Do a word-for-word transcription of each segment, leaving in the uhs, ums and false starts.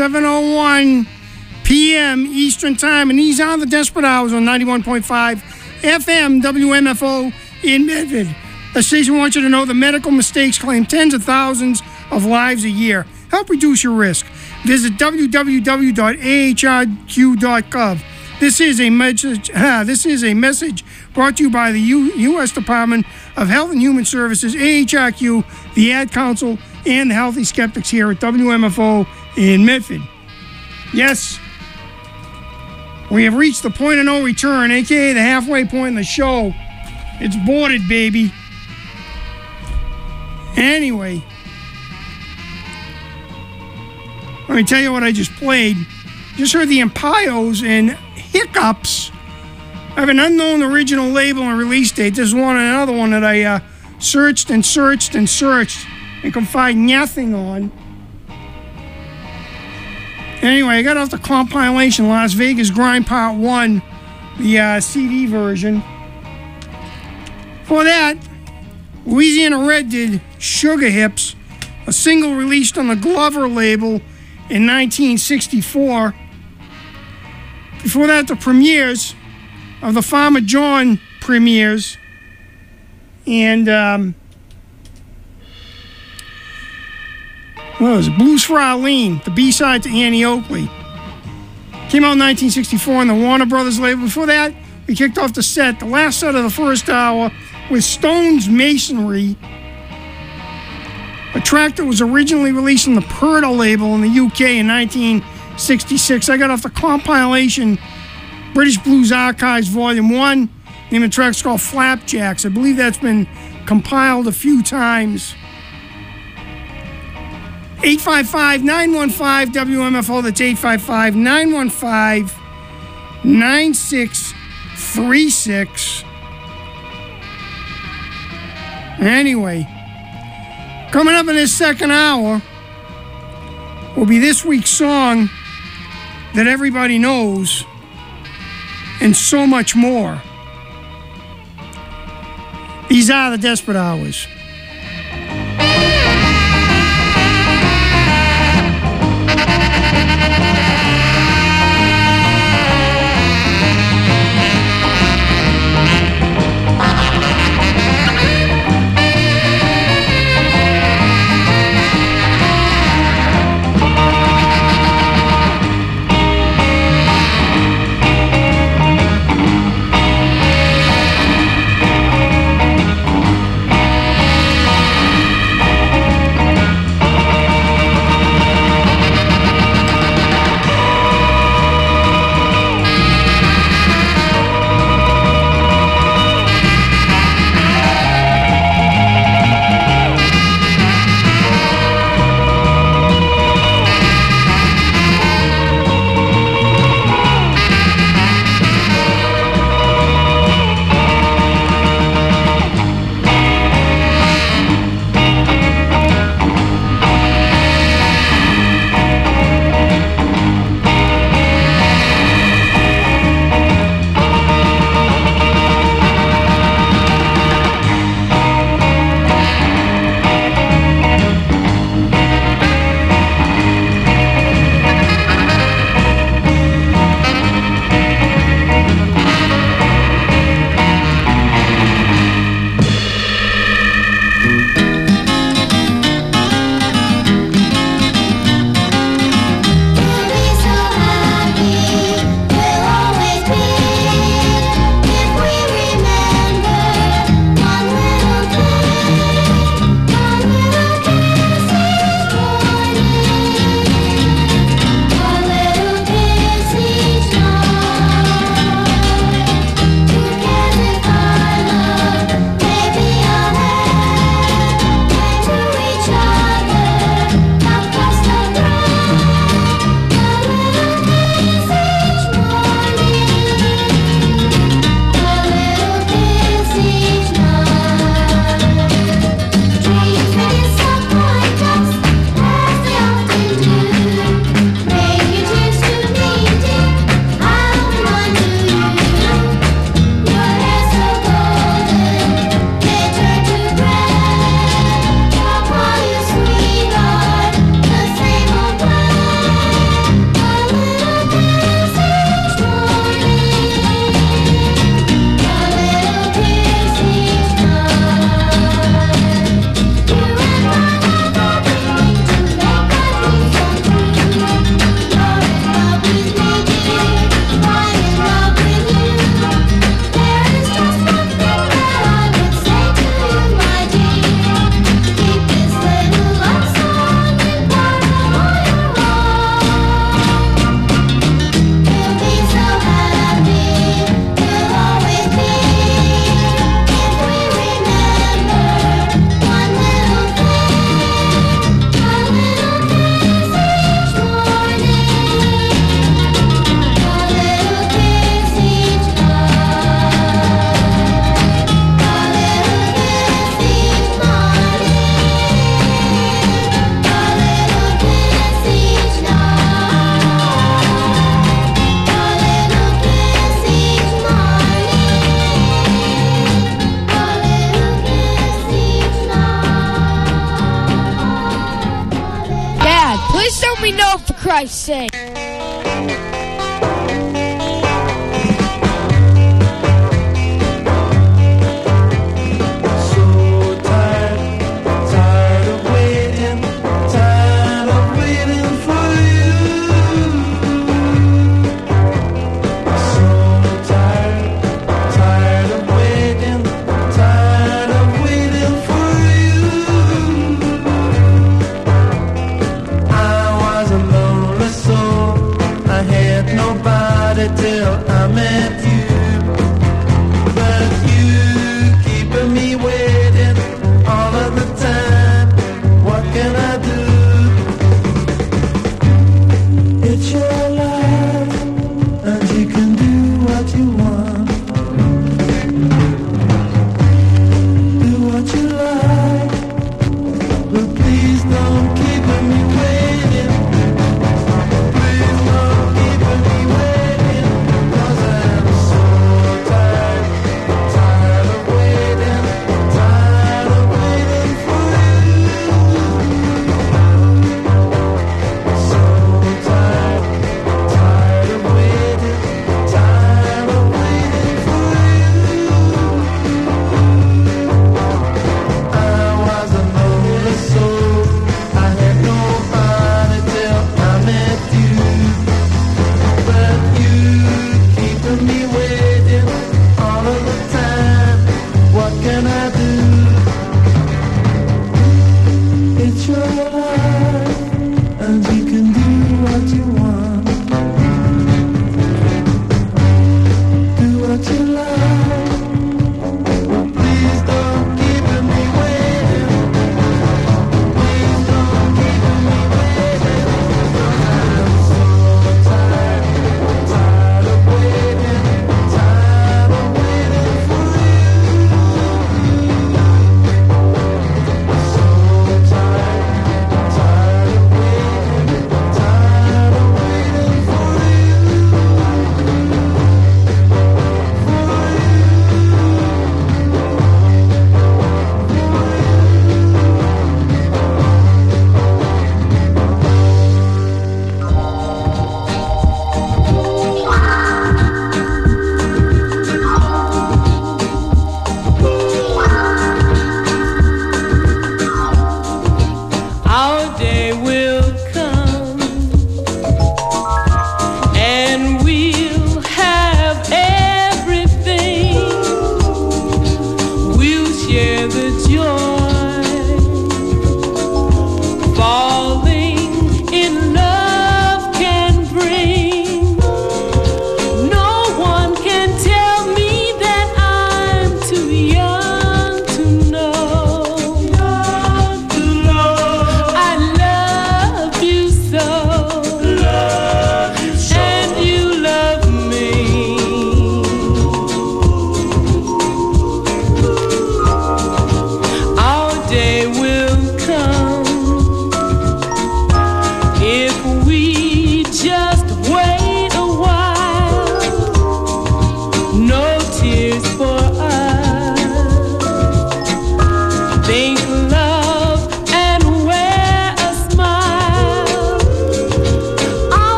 seven oh one p.m. Eastern Time, and these are the Desperate Hours on ninety-one point five F M W M F O in Medford. The station wants you to know that medical mistakes claim tens of thousands of lives a year. Help reduce your risk. Visit w w w dot a h r q dot gov. This is a message. Uh, this is a message brought to you by the U- U.S. Department of Health and Human Services, A H R Q, the Ad Council, and the Healthy Skeptics here at W M F O in Medford. Yes, we have reached the point of no return, aka the halfway point in the show. It's boarded, baby. Anyway, let me tell you what I just played. Just heard the Empires and Hiccups. I have an unknown original label and release date. This is one another one that I uh, searched and searched and searched and could find nothing on. Anyway, I got off the compilation Las Vegas Grind Part one, the uh, C D version. For that, Louisiana Red did Sugar Hips, a single released on the Glover label in nineteen sixty-four. Before that, the premieres of the Farmer John premieres. And, um, what was it? Blues for Arlene, the B-side to Annie Oakley. Came out in nineteen sixty-four on the Warner Brothers label. Before that, we kicked off the set, the last set of the first hour, with Stone's Masonry, a track that was originally released on the Purda label in the U K in nineteen sixty-six. I got off the compilation British Blues Archives Volume one. The name of the track's called Flapjacks. I believe that's been compiled a few times. eight five five, nine one five, W M F O. That's eight five five, nine one five, nine six three six. Anyway, coming up in this second hour will be this week's song that everybody knows and so much more. These are the Desperate Hours. me know, for Christ's sake.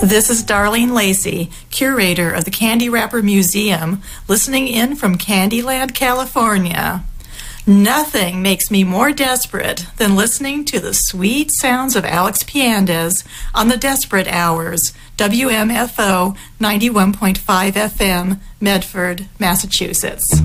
This is Darlene Lacey, curator of the Candy Wrapper Museum, listening in from Candyland, California. Nothing makes me more desperate than listening to the sweet sounds of Alex Piandez on the Desperate Hours, W M F O ninety-one point five F M, Medford, Massachusetts.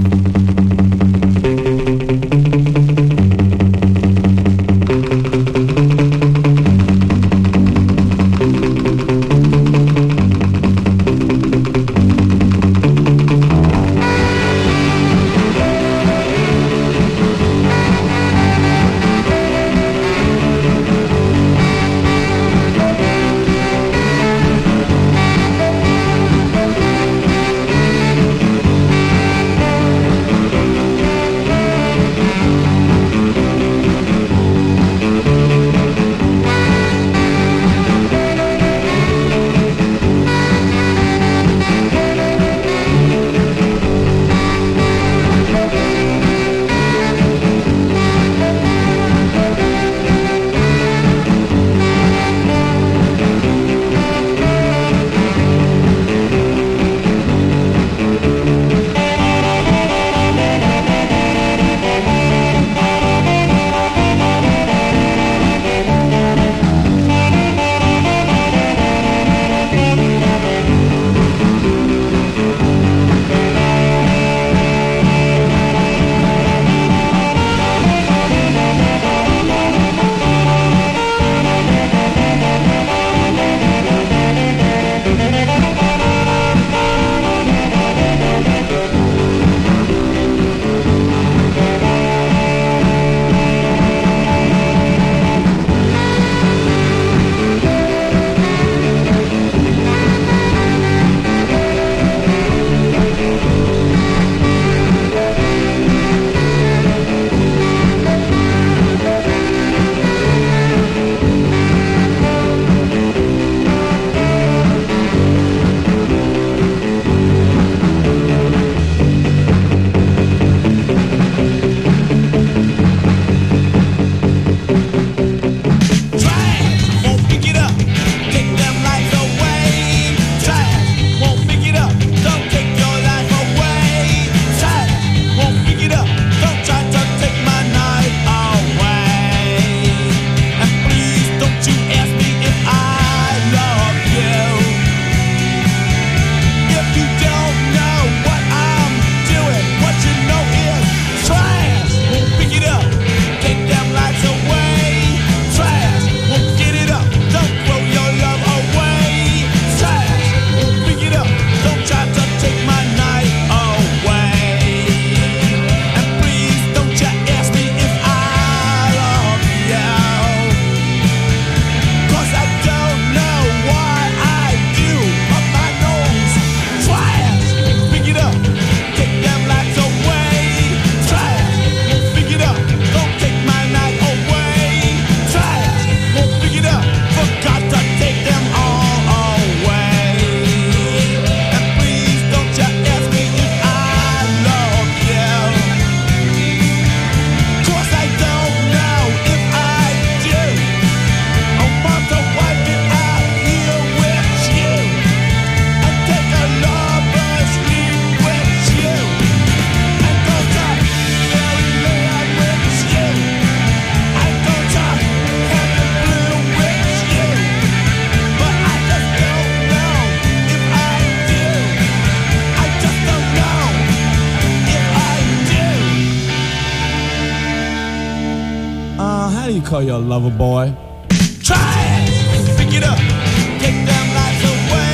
Call you a lover boy. Try it, pick it up, take them lights away.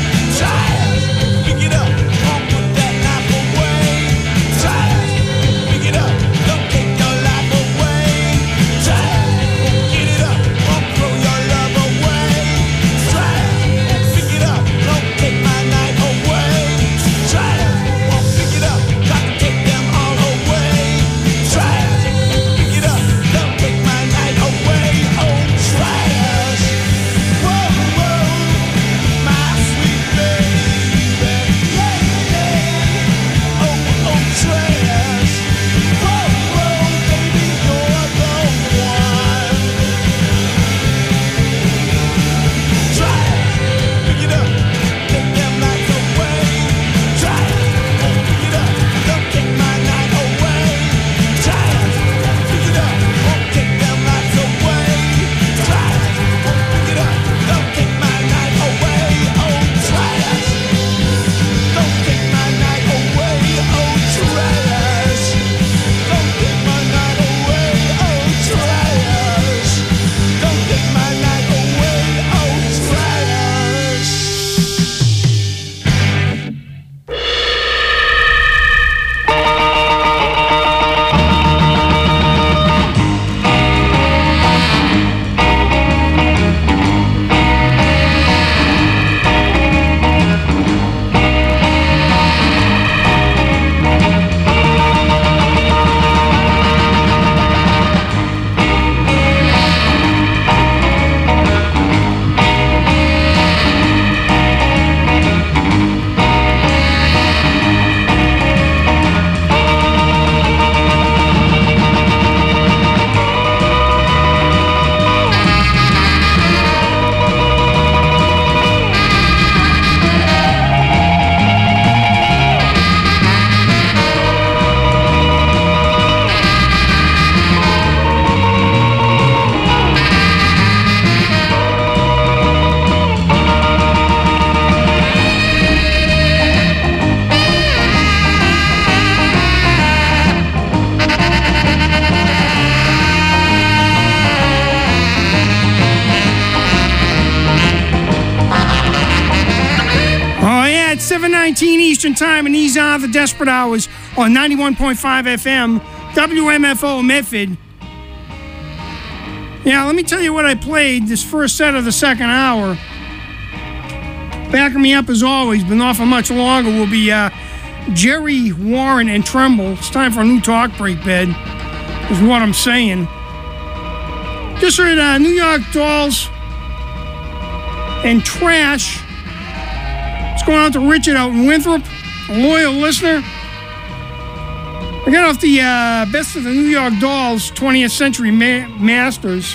Try it, pick it up, don't put that life away. Try it, pick it up, don't take your life away. Try it, get it up, don't throw your love away. Try it, pick it up, don't take my night away. Try it, pick it up, got to take them all away. Try it, pick it up, don't take my night away. Oh, trash. Whoa. nineteen Eastern Time, and these are the Desperate Hours on ninety-one point five F M, W M F O Medford. Yeah, let me tell you what I played this first set of the second hour. Backing me up as always, but not for much longer, will be uh, Jerry Warren and Tremble. It's time for a new talk break, bed, is what I'm saying. Just heard uh, New York Dolls and Trash. It's going out to Richard out in Winthrop, a loyal listener. I got off the uh, Best of the New York Dolls twentieth Century Ma- Masters.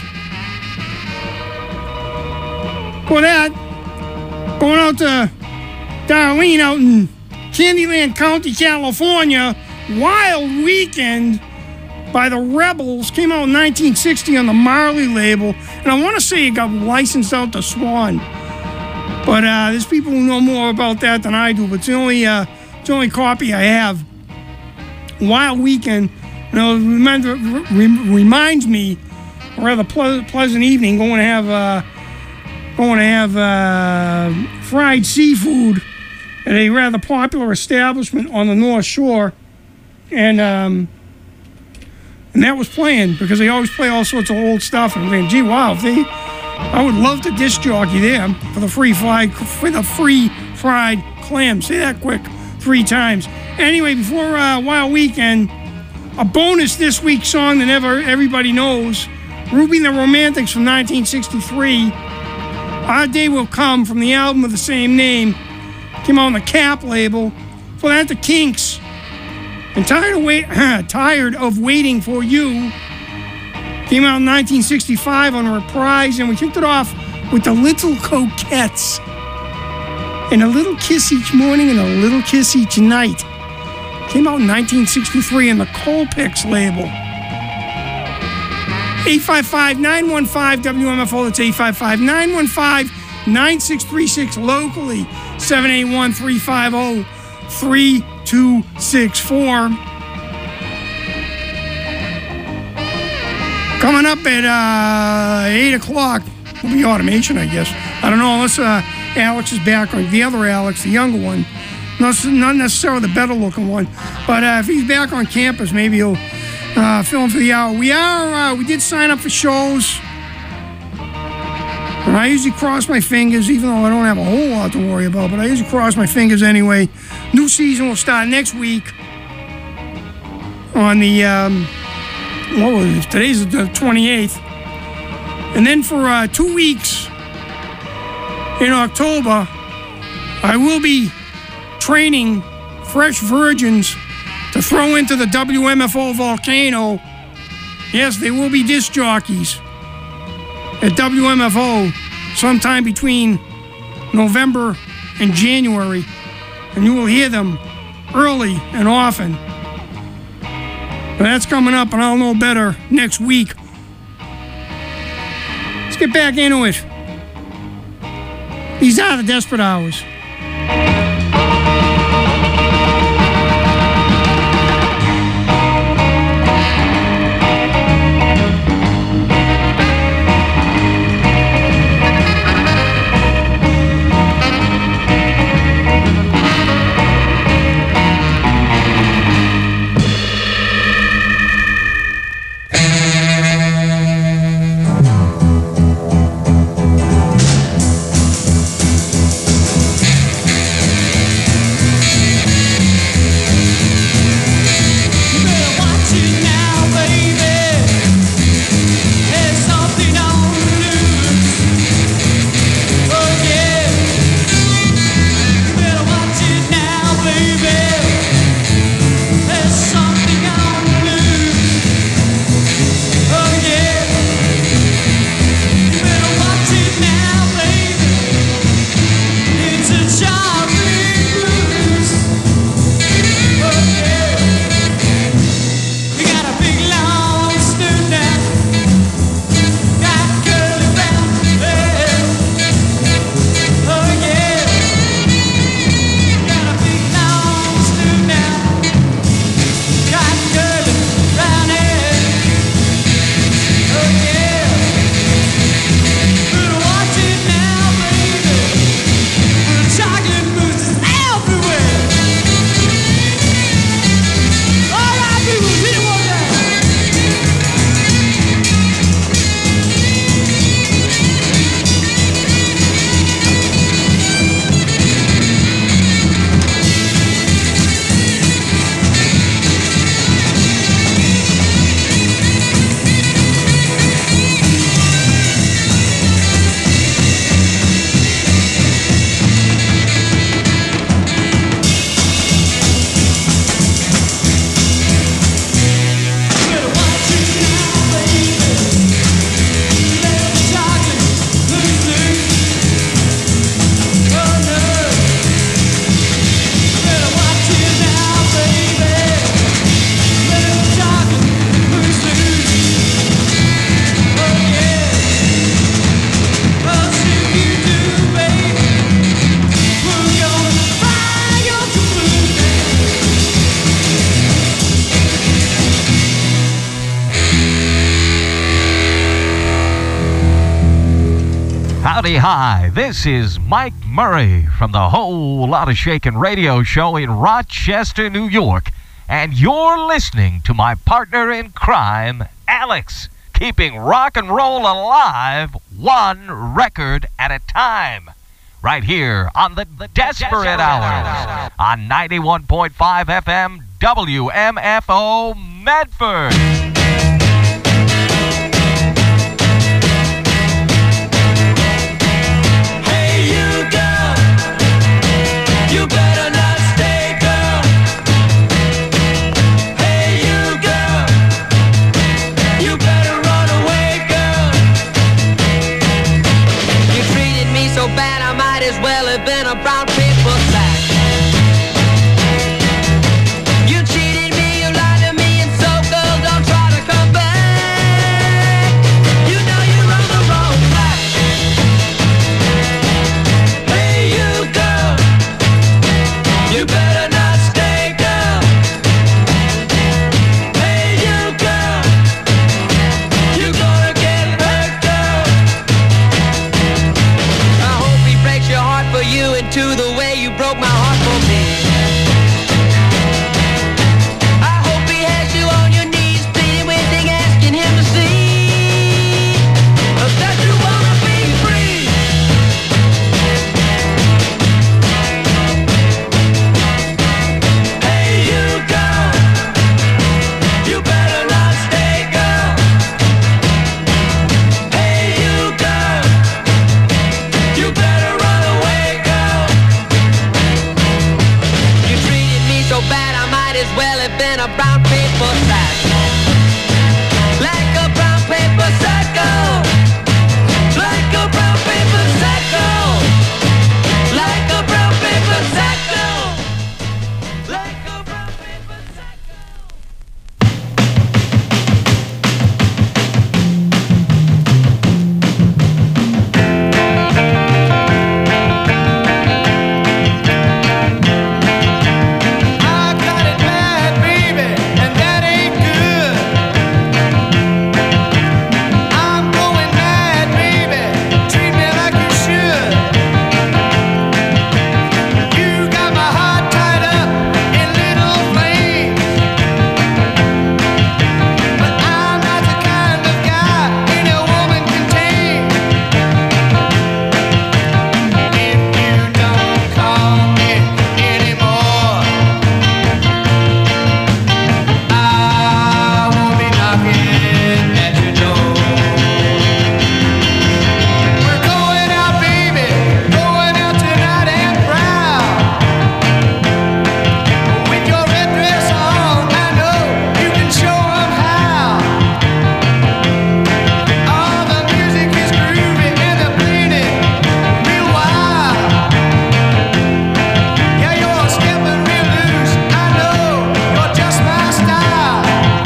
For that, going out to Darlene out in Candyland County, California. Wild Weekend by the Rebels. Came out in nineteen sixty on the Marley label. And I want to say it got licensed out to Swan. But uh, there's people who know more about that than I do. But it's the only, uh, it's the only copy I have. Wild Weekend, you know, remember, re- reminds me, a rather ple- pleasant evening, going to have, uh, going to have uh, fried seafood at a rather popular establishment on the North Shore, and um, and that was playing because they always play all sorts of old stuff. And I'm thinking, gee, wow, if they, I would love to disc jockey there for the free fried, for the free fried clams. Say that quick, three times. Anyway, before uh, Wild Weekend, a bonus this week song that never everybody knows, Ruby and the Romantics from nineteen sixty-three. Our Day Will Come from the album of the same name. Came out on the Cap label. For that, the Kinks. And Tired of, wait, Tired of Waiting for You. Came out in nineteen sixty-five on Reprise. And we kicked it off with the Little Coquettes. And a little kiss each morning and a little kiss each night. Came out in nineteen sixty-three on the Colpix label. eight five five, nine one five, W M F O. That's eight five five, nine one five, nine six three six. Locally, seven eight one, three five zero, three two six four. Coming up at uh, eight o'clock will be automation, I guess. I don't know, unless uh, Alex is back, or the other Alex, the younger one. Not, not necessarily the better-looking one. But uh, if he's back on campus, maybe he'll uh, fill in for the hour. We are, uh, we did sign up for shows. And I usually cross my fingers, even though I don't have a whole lot to worry about, but I usually cross my fingers anyway. New season will start next week on the, um, what was it? Today's the twenty-eighth. And then for uh, two weeks in October, I will be training fresh virgins to throw into the W M F O volcano. Yes, they will be disc jockeys at W M F O sometime between November and January, and you will hear them early and often. But that's coming up, and I'll know better next week. Let's get back into it. These are the Desperate Hours. Howdy, hi. This is Mike Murray from the Whole Lotta Shakin' radio show in Rochester, New York. And you're listening to my partner in crime, Alex, keeping rock and roll alive one record at a time. Right here on the, the Desperate, Desperate Hours on ninety-one point five F M W M F O Medford. You better not stay, girl. Hey, you girl. You better run away, girl. You treated me so bad I might as well have been a brown paper sack. You cheated me, you lied to me, and so girl, don't try to come back. You know you're on the wrong track. Hey, you girl. You better not stay, girl. Hey, you girl. You're gonna get hurt, girl. I hope he breaks your heart for you into the way you broke my heart for me. I hope he has you on your knees, pleading, waiting, asking him to see that you wanna be free. Hey, you girl. You better not stay, girl. Hey, you girl. You better run away, girl. You treated me so bad I might as well have been a brown paper sack. Like a brown paper sack, girl. Like a brown paper sack, girl. Like a brown paper sack, girl. Like a brown paper sack, girl. I got it bad, baby, and that ain't good. I'm going mad, baby. Treat me like you should. You got my heart tied up in little flames, but I'm not the kind of guy any woman can tame. If you don't call me anymore, I won't be knocking at your door. We're going out, baby, going out tonight and proud. With your red dress on, I know you can show 'em how. All the music is groovy and they're playing it real wild. Yeah, you're stepping real loose, I know you're just my style.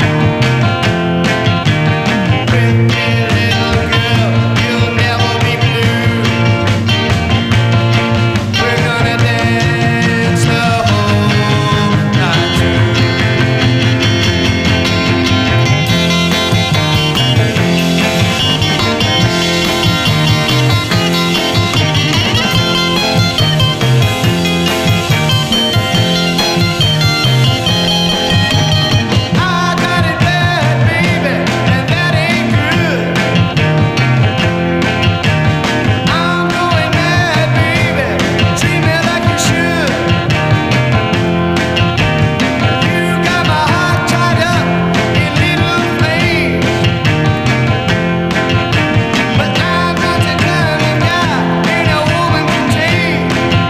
Pretty little girl, you'll never be blue. We're gonna dance the whole night through. I got it bad, baby, and that ain't good. I'm going mad, baby. Treat me like you should. You got my heart tied up in little flames, but I'm not the kind of guy any woman can tame.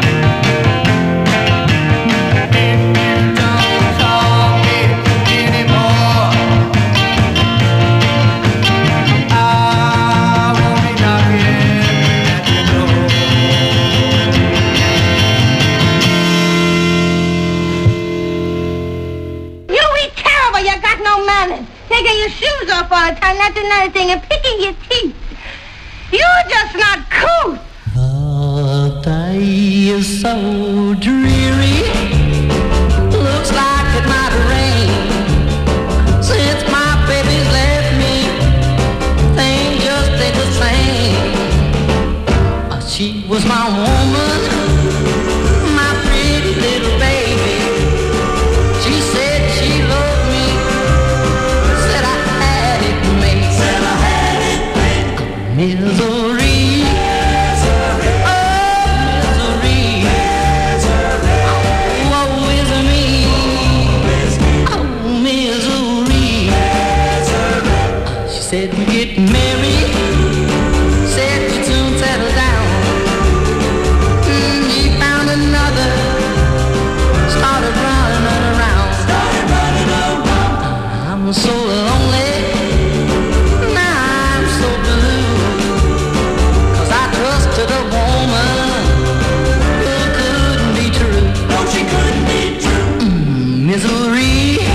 If you don't call me anymore, I won't be knocking at your door. You eat terrible. You got no manners. Taking your shoes off all the time, not doing anything, and picking your teeth. You're just not cool. The day is so dreary. Looks like it might rain. Since my baby's left me, things just ain't the same. Misery. Said we get married, said we soon settle down. Mm, he found another, started running around. Started running around. I'm so lonely, now I'm so blue. 'Cause I trusted a woman who couldn't be true. No, she couldn't be true. Mm, misery.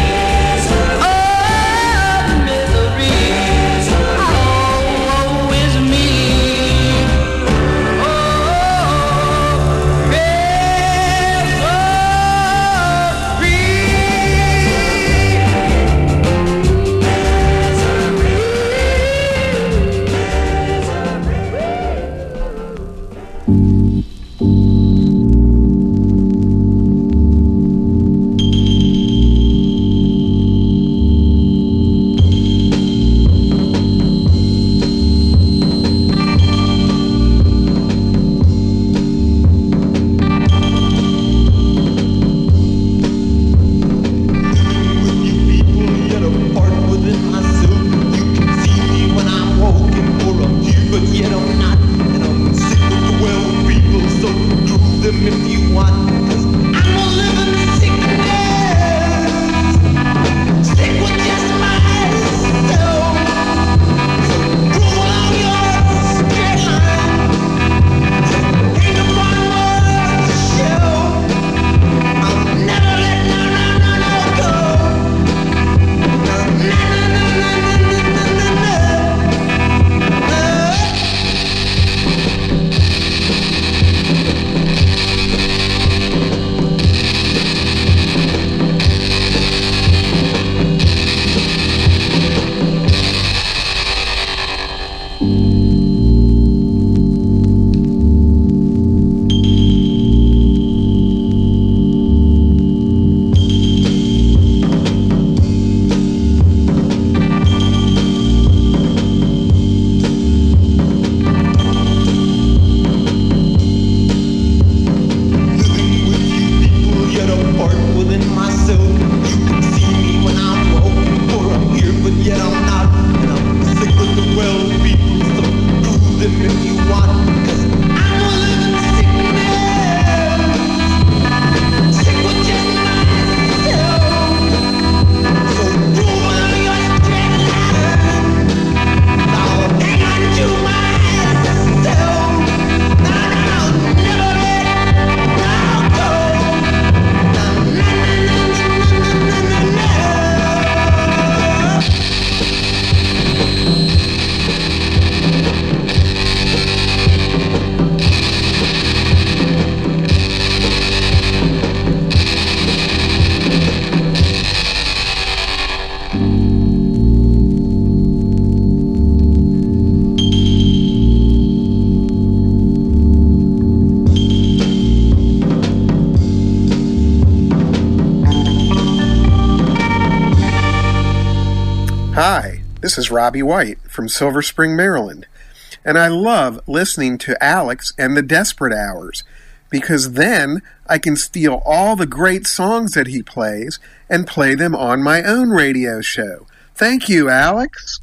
Hi, this is Robbie White from Silver Spring, Maryland, and I love listening to Alex and the Desperate Hours, because then I can steal all the great songs that he plays and play them on my own radio show. Thank you, Alex.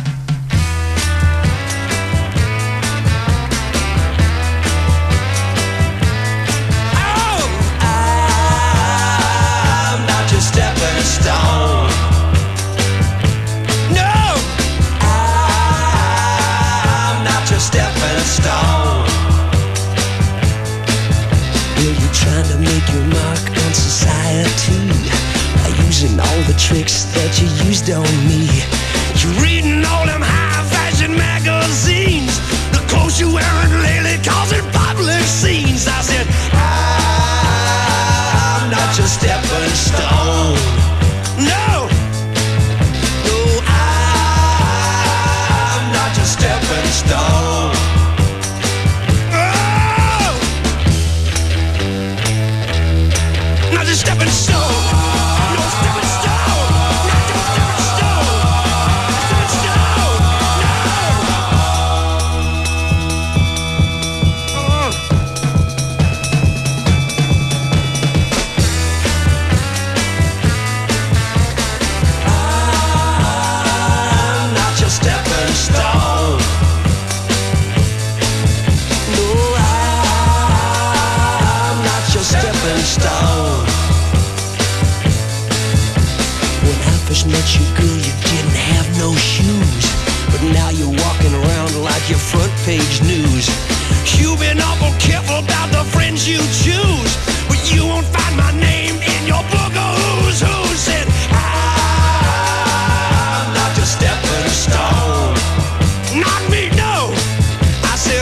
Oh, I'm not your stepping stone. Stepping stone. Well, you're trying to make your mark on society by using all the tricks that you used on me. You're reading all them high fashion magazines, the clothes you're wearing lately causing public scenes. I said, I'm not your stepping stone. No, no, I'm not your stepping stone. Stepping stone, no stepping stone, not your stepping stone, stepping stone, no. page news. You've been awful careful about the friends you choose, but you won't find my name in your book of who's who. Said, I'm not your stepping stone. Not me, no. I said,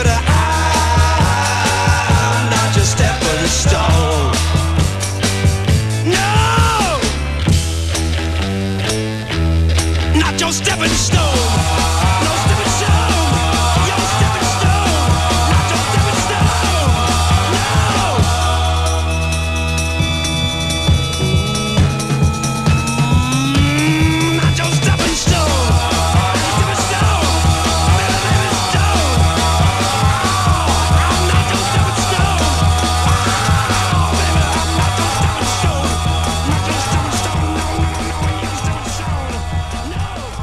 I'm not your stepping stone. No, not your stepping stone. No stepping stone. Your stepping stone. Not your stepping stone. No. Mm, not your stepping stone. Stepping stone. Baby, baby, stone. I'm not your stepping stone. Oh, baby, I'm not your stepping stone. Not your stepping stone. No, no, no, your stepping stone. No.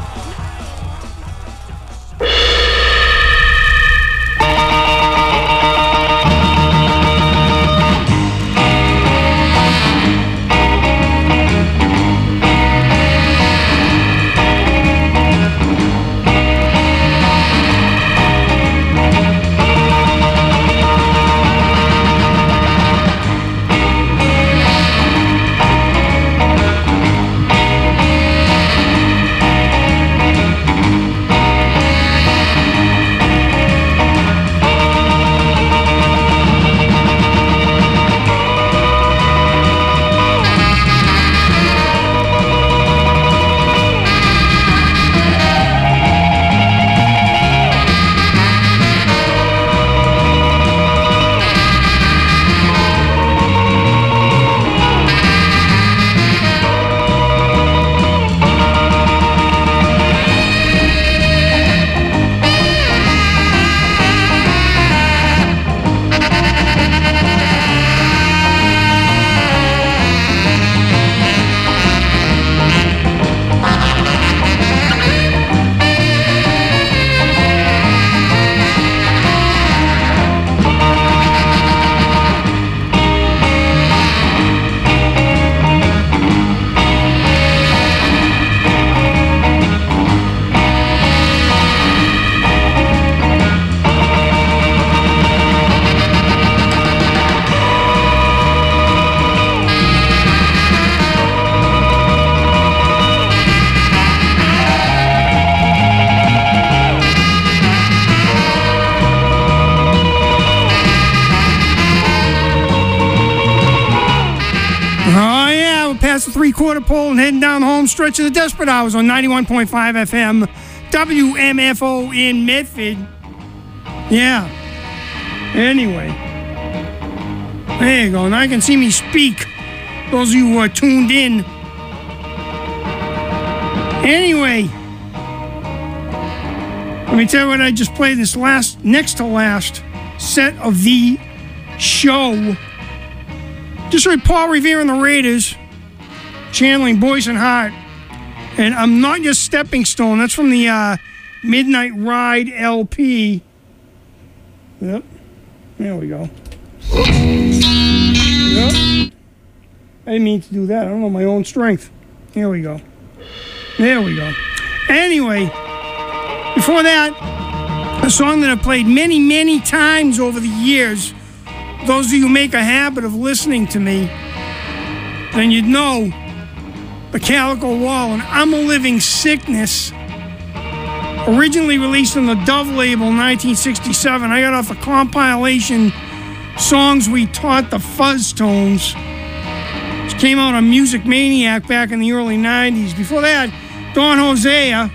Oh, yeah, we're past the three-quarter pole and heading down the home stretch of the Desperate Hours on ninety-one point five F M, W M F O in Medford. Yeah. Anyway. There you go. Now you can see me speak. Those of you who are tuned in. Anyway. Let me tell you what I just played this last, next to last set of the show. Just heard Paul Revere and the Raiders channeling Boyce and Hart. And I'm Not Your Stepping Stone. That's from the uh, Midnight Ride L P. Yep. There we go. Yep. I didn't mean to do that. I don't know my own strength. Here we go. There we go. Anyway, before that, a song that I've played many, many times over the years. Those of you who make a habit of listening to me, then you'd know the Calico Wall and I'm a Living Sickness. Originally released on the Dove label in nineteen sixty-seven, I got off the compilation Songs We Taught the Fuzz Tones, which came out on Music Maniac back in the early nineties. Before that, Don Hosea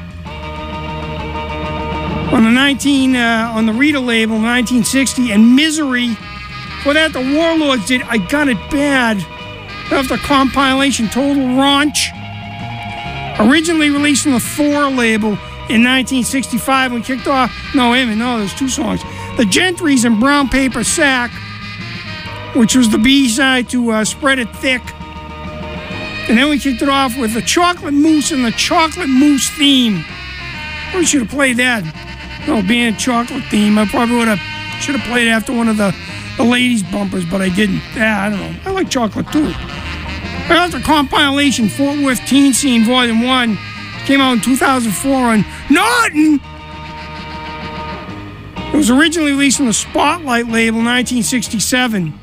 on the nineteen uh, on the Rita label in nineteen sixty, and Misery. For that, the Warlords did I Got It Bad off the compilation Total Raunch. Originally released on the Thor label in nineteen sixty-five, we kicked off. No, wait a minute, no, there's two songs. The Gentrys and Brown Paper Sack, which was the B-side to uh, Spread It Thick. And then we kicked it off with the Chocolate Mousse and the Chocolate Mousse theme. We should have played that. No, being a chocolate theme, I probably would have should have played after one of the, the ladies' bumpers, but I didn't. Yeah, I don't know. I like chocolate too. I got the compilation Fort Worth Teen Scene Volume one. Came out in two thousand four on Norton. was originally released on the Spotlight label, nineteen sixty-seven.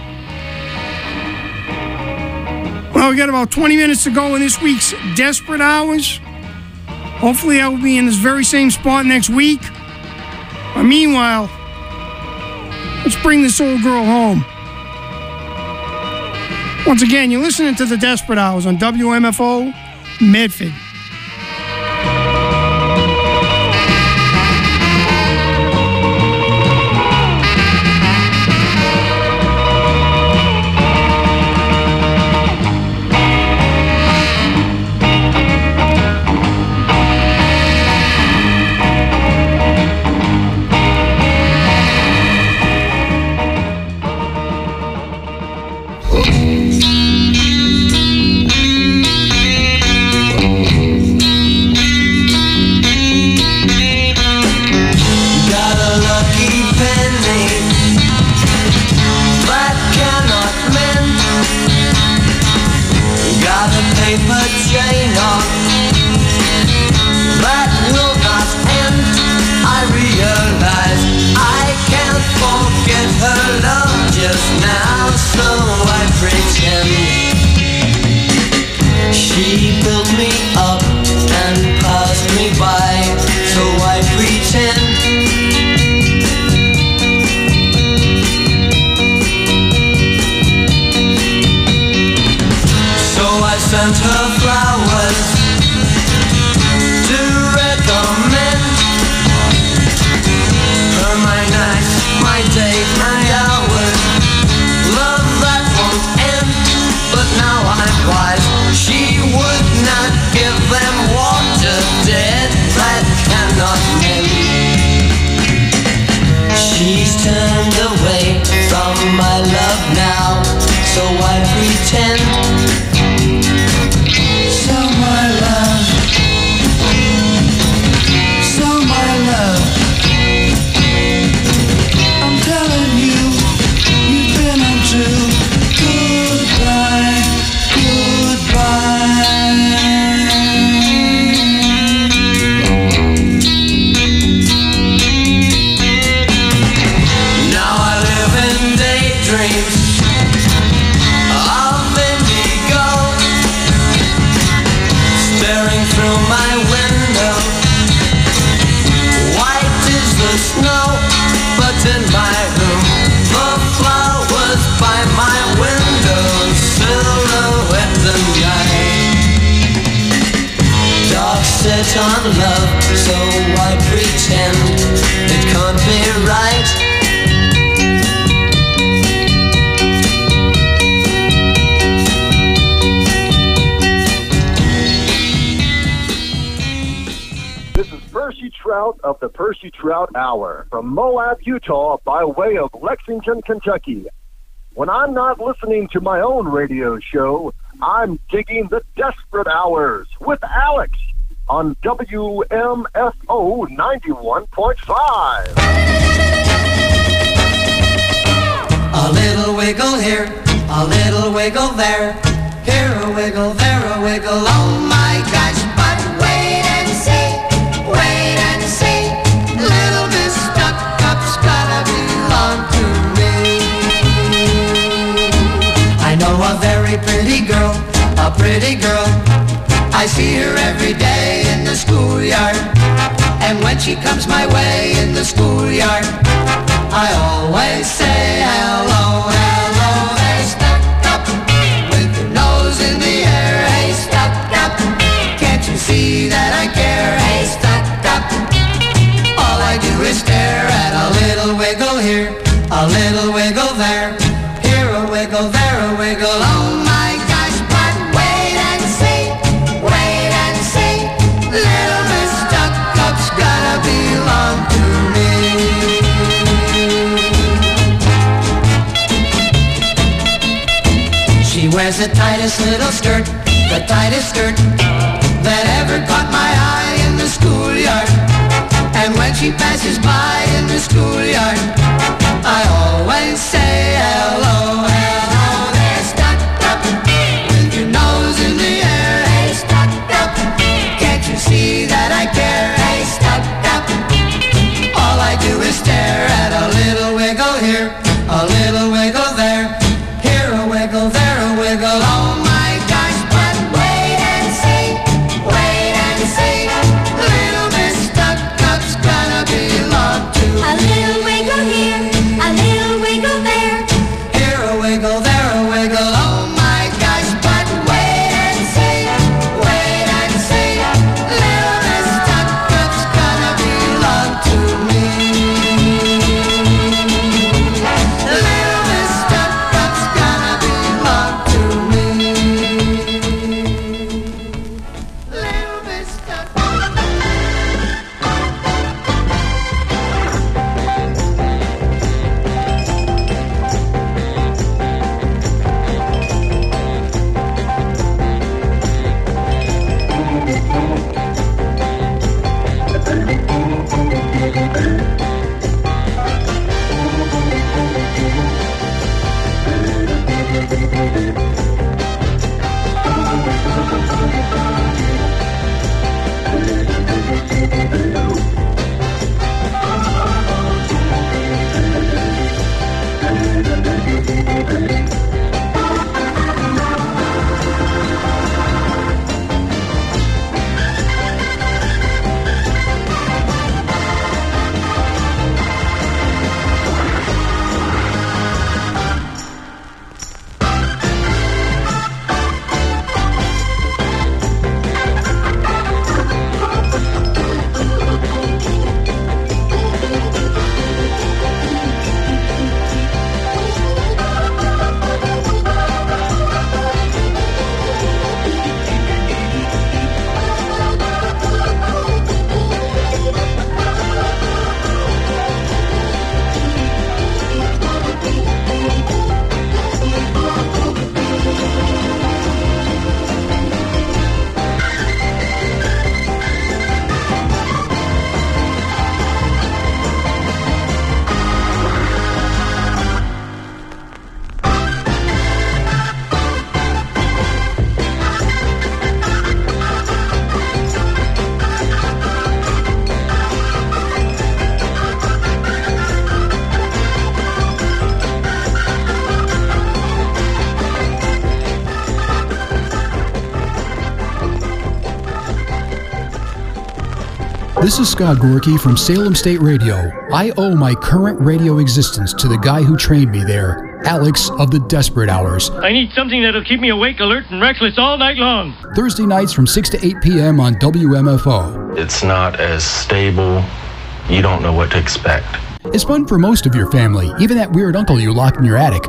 Well, we got about twenty minutes to go in this week's Desperate Hours. Hopefully I will be in this very same spot next week. But meanwhile, let's bring this old girl home. Once again, you're listening to the Desperate Hours on W M F O Medford. Sent her flowers to recommend her my nights, my days, my hours. Love that won't end, but now I'm wise. She would not give them water dead that cannot mend. She's turned away from my love now, so I pretend. So my love, so my love, I'm telling you, you've been untrue. Goodbye, goodbye. Now I live in daydreams of indigo, staring through my window. White is the snow, but in my room the flowers by my window silhouette the night. Dark set on love, so I pretend it can't be right. Percy Trout of the Percy Trout Hour from Moab, Utah, by way of Lexington, Kentucky. When I'm not listening to my own radio show, I'm digging the Desperate Hours with Alex on W M F O ninety-one point five. A little wiggle here, a little wiggle there. Here a wiggle, there a wiggle. Oh my gosh, but wait and see. Wait and see, little Miss Stuck-Up's gotta belong to me. I know a very pretty girl, a pretty girl. I see her every day in the schoolyard. And when she comes my way in the schoolyard, I always say hello, hello, hey Stuck-Up, with your nose in the air, hey Stuck-Up. Can't you see that I care, hey Stuck-Up? All I do is stare at a little wiggle here, a little wiggle there. Here a wiggle, there a wiggle. Oh my gosh, but wait and see, wait and see. Little Miss Stuck-Up's gotta belong to me. She wears the tightest little skirt, the tightest skirt that ever caught my eye in the schoolyard. And when she passes by in the schoolyard, I always say hello, hello there, Stuck-Up, with your nose in the air, hey Stuck-Up. Can't you see that I care, hey Stuck-Up? All I do is stare wiggle here, a little wiggle there. Here a wiggle, there a wiggle, oh my gosh, but wait and see, wait and see. Little Miss Tuck-Up's gonna belong to me. Little Miss Tuck-Up's gonna belong to me. Little Miss Tuck-Up. This is Scott Gorky from Salem State Radio. I owe my current radio existence to the guy who trained me there, Alex of the Desperate Hours. I need something that'll keep me awake, alert, and restless all night long. Thursday nights from six to eight p.m. on W M F O. It's not as stable. You don't know what to expect. It's fun for most of your family, even that weird uncle you locked in your attic.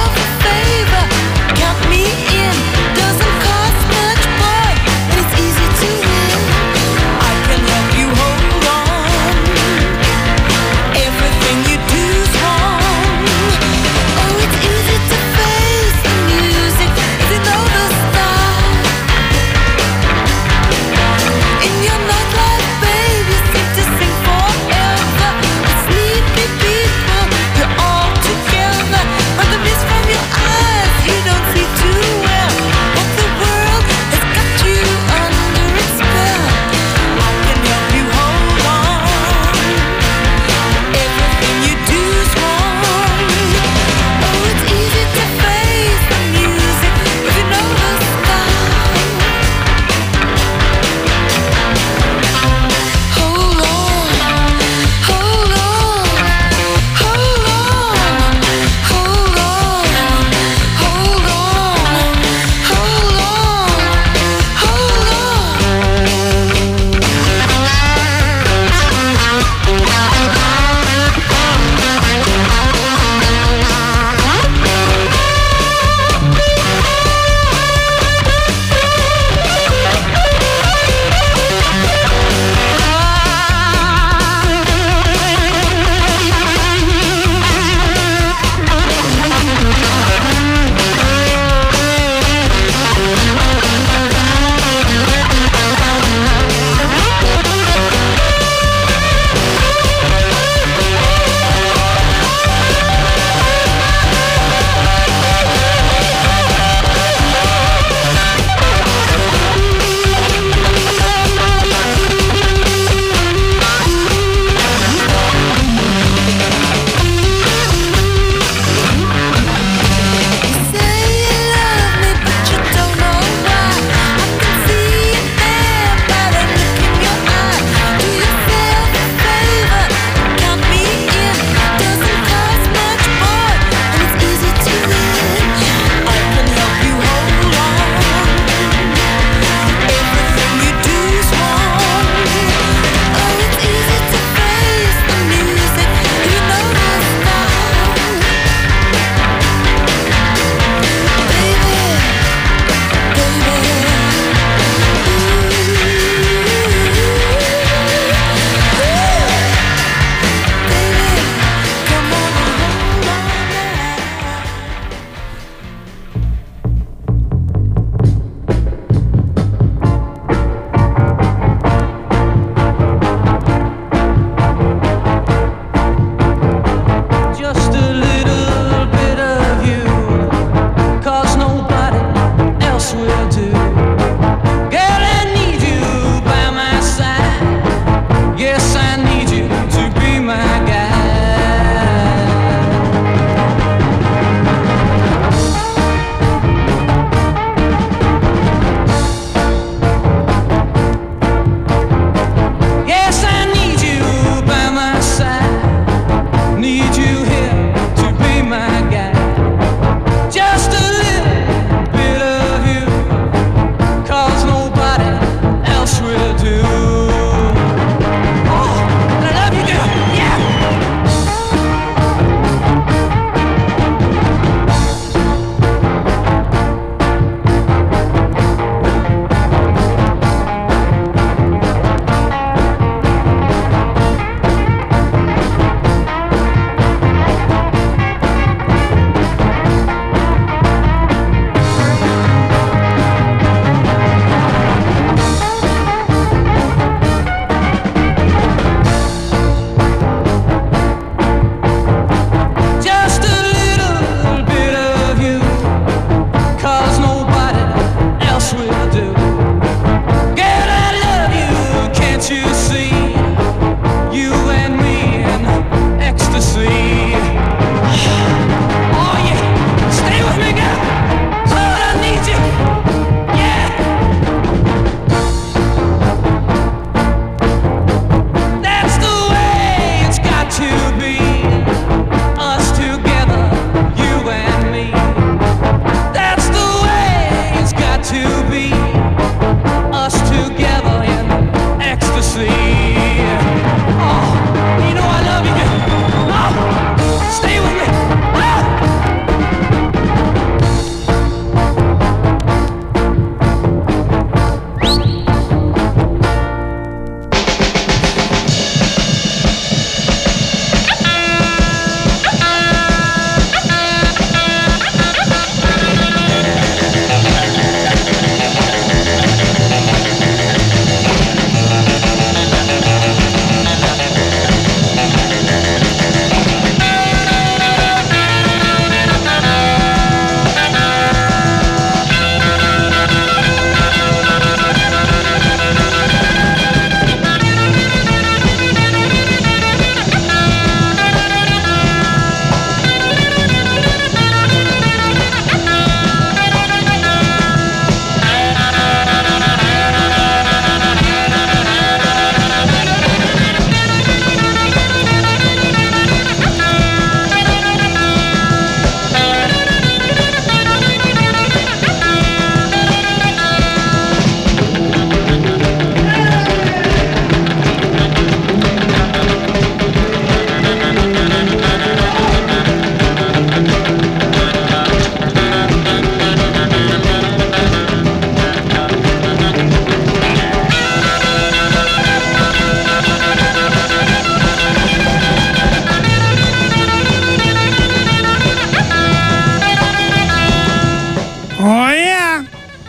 Count me in, doesn't cost much, boy, and it's easy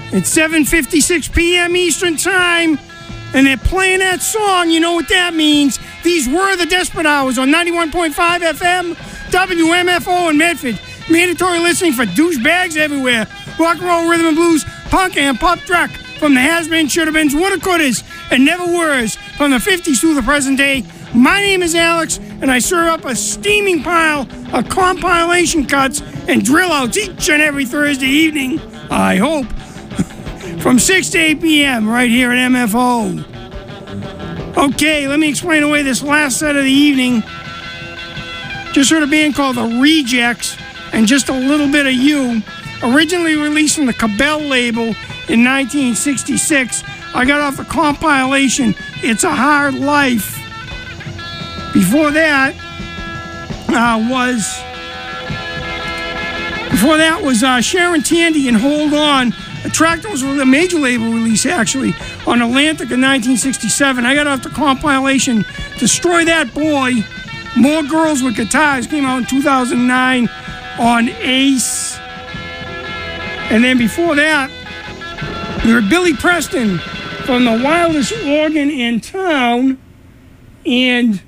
It's seven fifty-six p.m. Eastern Time, and they're playing that song. You know what that means. These were the Desperate Hours on ninety-one point five F M, W M F O in Medford. Mandatory listening for douchebags everywhere. Rock and roll, rhythm and blues, punk and pop rock from the has-been, should-have-beens, woulda-couldas, and never-weres from the fifties through the present day. My name is Alex, and I serve up a steaming pile of compilation cuts and drill-outs each and every Thursday evening, I hope, from six to eight p.m. right here at M F O. Okay, let me explain away this last set of the evening. Just heard a band called The Rejects and Just a Little Bit of You, originally released on the Cabell label in nineteen sixty-six. I got off the compilation It's a Hard Life. Before that uh, was before that was uh, Sharon Tandy and Hold On, a track that was a major label release actually on Atlantic in nineteen sixty-seven. I got off the compilation Destroy That Boy. More Girls with Guitars came out in two thousand nine on Ace. And then before that, we heard Billy Preston from the Wildest Organ in Town and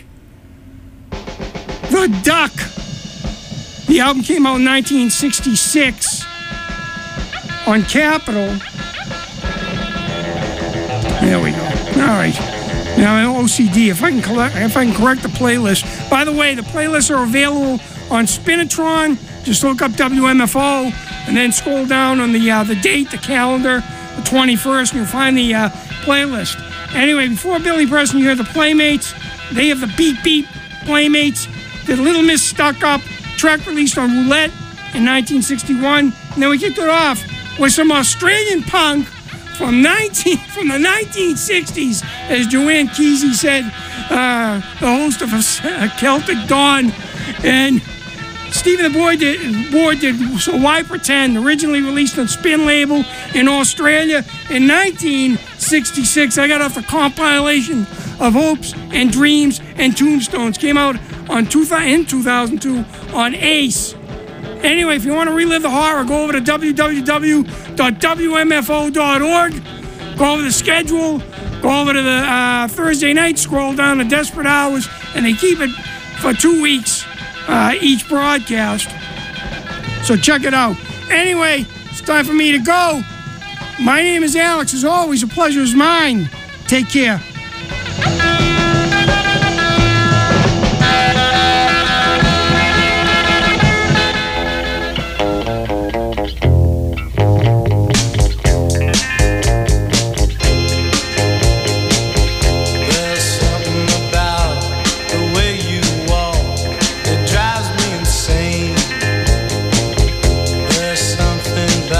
The Duck. The album came out in nineteen sixty-six on Capitol. There we go. All right. Now I'm O C D. If I can collect, if I can correct the playlist. By the way, the playlists are available on Spinatron. Just look up W M F O and then scroll down on the uh, the date, the calendar, the twenty-first, and you'll find the uh, playlist. Anyway, before Billy Preston, you hear the Playmates. They have the Beat Beat Playmates. Did Little Miss Stuck Up, track released on Roulette in nineteen sixty-one. And then we kicked it off with some Australian punk from nineteen from the nineteen sixties, as Joanne Kesey said, uh, the host of a, a Celtic Dawn. And Stephen the Boy did, Boy did So Why Pretend, originally released on Spin label in Australia in nineteen sixty-six. I got off the compilation of Hopes and Dreams and Tombstones. Came out on two, in two thousand two on Ace. Anyway, if you want to relive the horror, go over to w w w dot w m f o dot org. Go over the schedule. Go over to the uh, Thursday night. Scroll down to Desperate Hours, and they keep it for two weeks uh, each broadcast. So check it out. Anyway, it's time for me to go. My name is Alex. As always, a pleasure is mine. Take care.